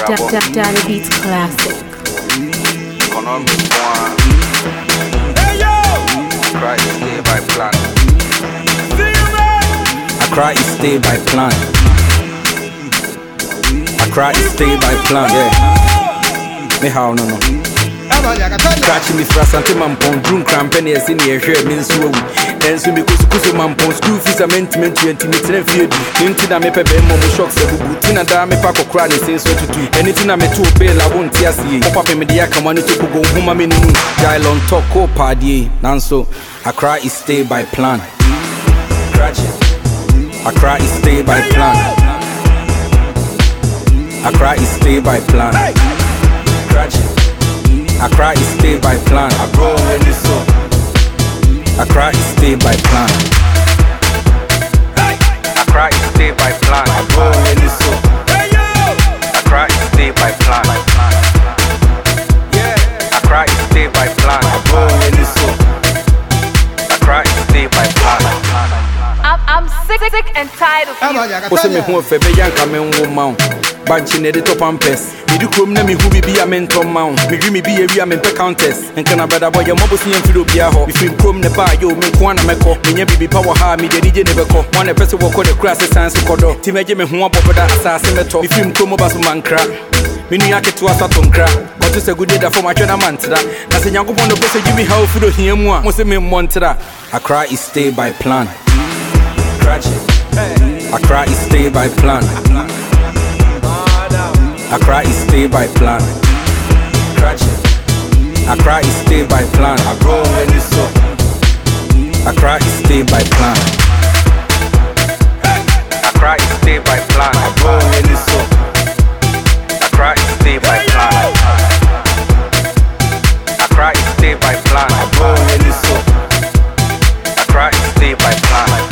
Danny Beats Classic. Accra is stay by plan. Accra is stay by plan. Accra is stay by plan. Yeah. Me how no. Catch me for something mampon, drunk cramping as in your hair means so. And so because mampon school fees are meant to intimidate and feed. Into the mepe bemo shocks of Butina Dame Paco Cran says so to do. Anything I met to bail, I won't see. Pop up in media come on to go home. I mean, Jylon talk co party. Nanso, Accra is stay by plan. Accra is stay by plan. Accra is stay by plan. Accra is stay by plan. Accra is stay by plan. Accra is stay by plan. Accra is stay by plan. Accra is stay by plan. Accra is stay by plan. I'm sick and tired of you. What's me who for be young coming woman? Banching the top and pest. Me do come na me who be a mentor mount. Me dream me be a real mentor countess. And can I better boy your mobile see and feel be a ho. If you come ne bar you me kwana me ko. Me be power ha me the DJ never ko. One person walk the class science kodo. Ti me me who abobo da assassin me to. If you come over so man cra. Me ni ake to asaton cra. But to say good day that for my chana man tra. Na se nyango pon the person give me how food here mo. Mo se me montra. Accra is stay by plan. Accra is stay by plan. Accra is stay by plan. Accra is stay by plan. Accra is stay by plan. Accra is stay by plan. Accra is stay by plan. Accra is stay by plan. Accra is stay by plan.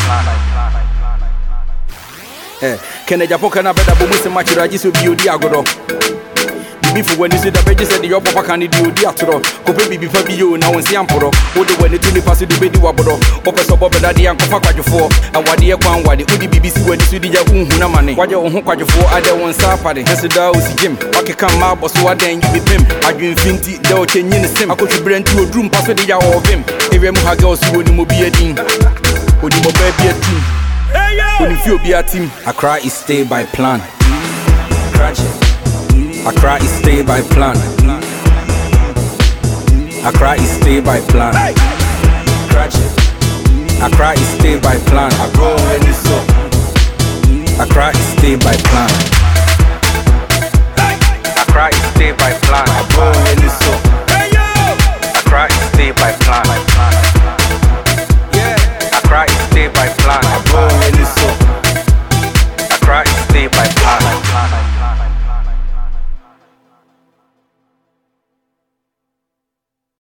Kene Japo kana beda bo musi machiraji so biodi agodo. Bibi fu when you see the beji said your papa can do di atoro. Kope bibi fa biyo na wonsi amporo. Wo de when you ni pass the bedi wabodo. Ope so bobe da de ankofa kwadwofo. Awade e kwan wade. Odi BBC when you see the ja unhu na mane. Waje unhu kwadwofo ade wonsa apade. Hese da osi gym. Wakeka ma boso waden you be pim. Adwin finti de o chenyi ne sim. Akotu brenti odrum pass de ja o vim. Ewe mu ha girls woni mo bi adin. Odi mo ba bi atim. When you feel be a team, Accra is stay by plan. Accra is stay by plan. Accra is stay by plan. Accra is stay by plan. Accra is stay by plan. Accra is stay by plan. Accra is stay by plan. Accra is stay by plan.